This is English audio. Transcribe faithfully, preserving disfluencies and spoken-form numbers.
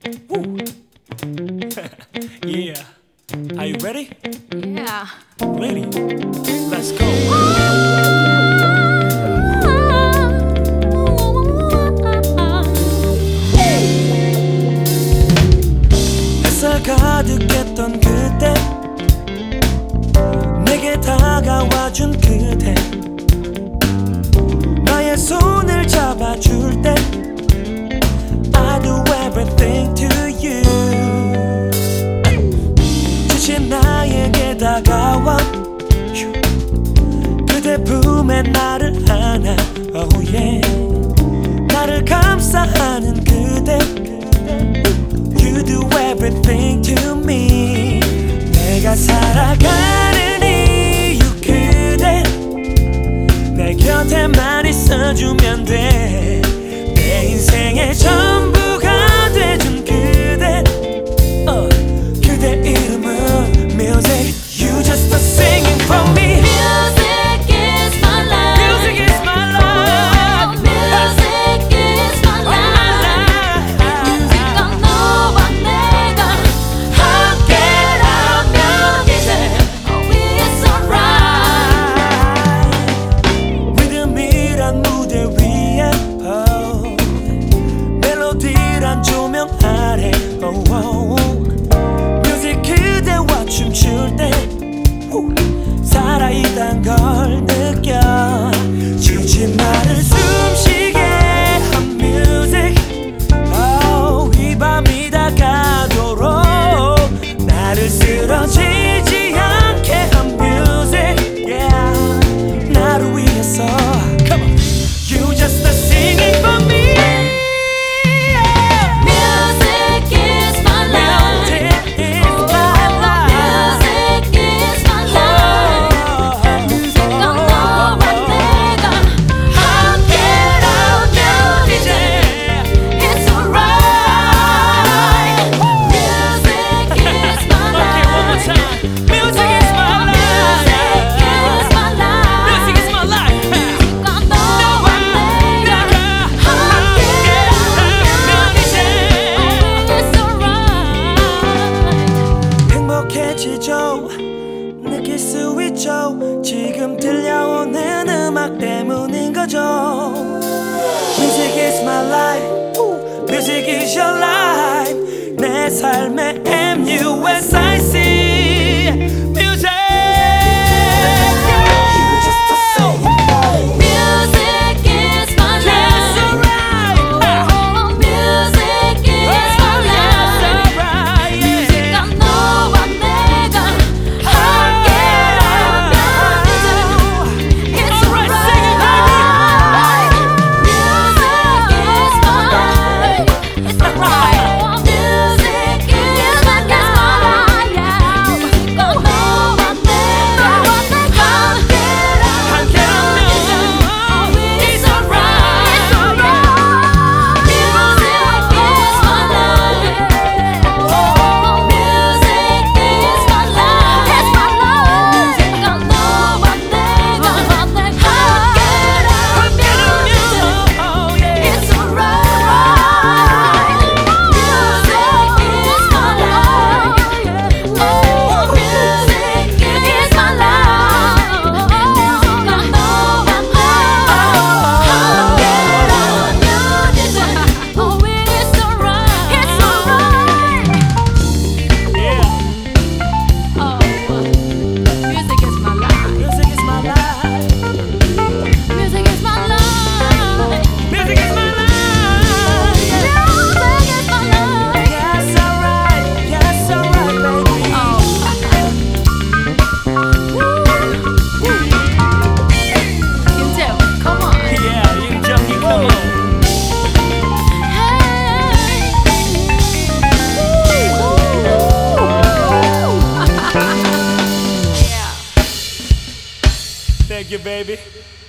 Woo. Yeah. Are you ready? Yeah. Ready. Let's go. 햇살 가득했던 그때 내게 다가와준 그대 나의 손을 잡아줄 때 I do everything to you 지친 나에게 다가와 그대 품에 나를 안아 oh yeah. 나를 감싸하는 그대 You do everything to me 내가 살아가는 이유 그대 내 곁에만 있어주면 돼 내 인생의 전부가 돼준 그대 uh, 그대 이름은 Music You just a singing for me Music is my life. Music is my life Music is my life. 뮤직과 너와 내가 함께라면 이제 oh it's alright. 리듬이란 무대 위에 oh, 멜로디란 조명 아래 oh, oh, oh. 뮤직 그대와 춤출 때 후, 살아있단 걸 느껴 지친 나를 숨쉬게 한 뮤직 oh, 이 밤이 다 가도록 나를 쓰러지지 않게 한 뮤직 yeah. 나를 위해서 Come on. You just a singing for me yeah. Music is my life. Music is my life Music is my life. 뮤직과 너와 내가 함께라면 이제 it's alright. Music is my Okay, one more life. time. Music is my life. Music is my life. Music is my life. 뮤직과 너와 내가 함께라면 이제 it's alright. 행복해지죠 느낄 수 있죠 지금 들려오는 음악 때문인 거죠 Music is my life Music is your life 내 삶의 M U S I C Music Music is my Yes, life. alright. Oh, music is my life. 뮤직과 너와 내가 함께라면 이제 it's alright. Music is my life. It's alright. Music is my life. 뮤직과 너와 내가 함께라면 이제 oh it's alright. It's alright. Music is my life. Oh, music is my life. It's my life. 뮤직과 너와 내가 함께라면 이제 it's alright. Music is my life. Oh, music is my life. 뮤직과 너와 함께라면 이제 oh it's alright. It's alright. Yeah. Oh, music is my life. Music is my life Music is my life. Music is my life Music is my life. Yes, alright Yes, alright baby 김재우, come on. Yeah, 윤정이 come on Yeah. Thank you baby